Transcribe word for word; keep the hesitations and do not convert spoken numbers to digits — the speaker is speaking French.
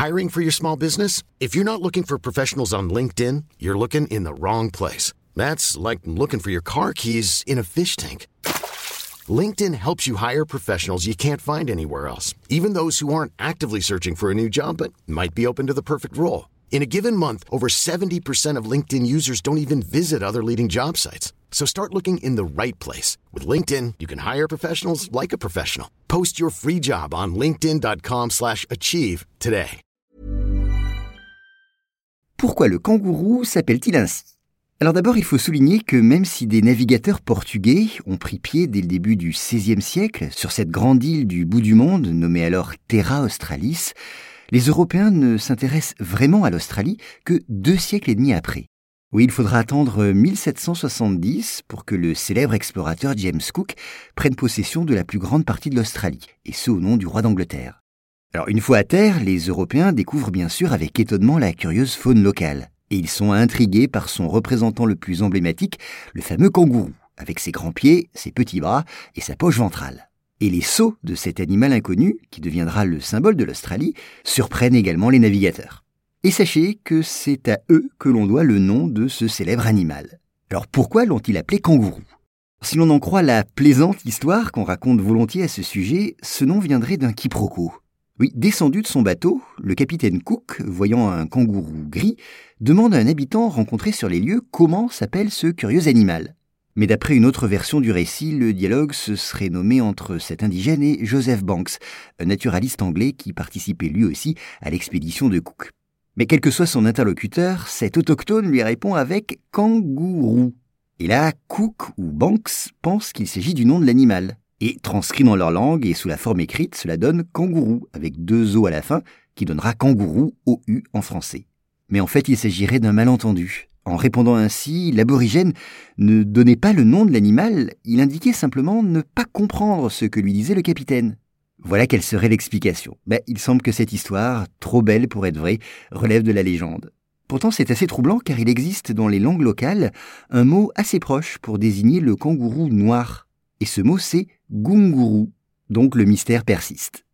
Hiring for your small business? If you're not looking for professionals on LinkedIn, you're looking in the wrong place. That's like looking for your car keys in a fish tank. LinkedIn helps you hire professionals you can't find anywhere else, even those who aren't actively searching for a new job but might be open to the perfect role. In a given month, over seventy percent of LinkedIn users don't even visit other leading job sites. So start looking in the right place. With LinkedIn, you can hire professionals like a professional. Post your free job on linkedin dot com slash achieve today. Pourquoi le kangourou s'appelle-t-il ainsi ? Alors d'abord, il faut souligner que même si des navigateurs portugais ont pris pied dès le début du seizième siècle sur cette grande île du bout du monde, nommée alors Terra Australis, les Européens ne s'intéressent vraiment à l'Australie que deux siècles et demi après. Oui, il faudra attendre mille sept cent soixante-dix pour que le célèbre explorateur James Cook prenne possession de la plus grande partie de l'Australie, et ce au nom du roi d'Angleterre. Alors une fois à terre, les Européens découvrent bien sûr avec étonnement la curieuse faune locale. Et ils sont intrigués par son représentant le plus emblématique, le fameux kangourou, avec ses grands pieds, ses petits bras et sa poche ventrale. Et les sauts de cet animal inconnu, qui deviendra le symbole de l'Australie, surprennent également les navigateurs. Et sachez que c'est à eux que l'on doit le nom de ce célèbre animal. Alors pourquoi l'ont-ils appelé kangourou ? Si l'on en croit la plaisante histoire qu'on raconte volontiers à ce sujet, ce nom viendrait d'un quiproquo. Oui, descendu de son bateau, le capitaine Cook, voyant un kangourou gris, demande à un habitant rencontré sur les lieux comment s'appelle ce curieux animal. Mais d'après une autre version du récit, le dialogue se serait nommé entre cet indigène et Joseph Banks, un naturaliste anglais qui participait lui aussi à l'expédition de Cook. Mais quel que soit son interlocuteur, cet autochtone lui répond avec « kangourou ». Et là, Cook ou Banks pense qu'il s'agit du nom de l'animal. Et transcrit dans leur langue et sous la forme écrite, cela donne kangourou, avec deux O à la fin, qui donnera kangourou, O U en français. Mais en fait, il s'agirait d'un malentendu. En répondant ainsi, l'aborigène ne donnait pas le nom de l'animal, il indiquait simplement ne pas comprendre ce que lui disait le capitaine. Voilà quelle serait l'explication. Ben, il semble que cette histoire, trop belle pour être vraie, relève de la légende. Pourtant, c'est assez troublant car il existe dans les langues locales un mot assez proche pour désigner le kangourou noir. Et ce mot, c'est Gunguru, donc le mystère persiste.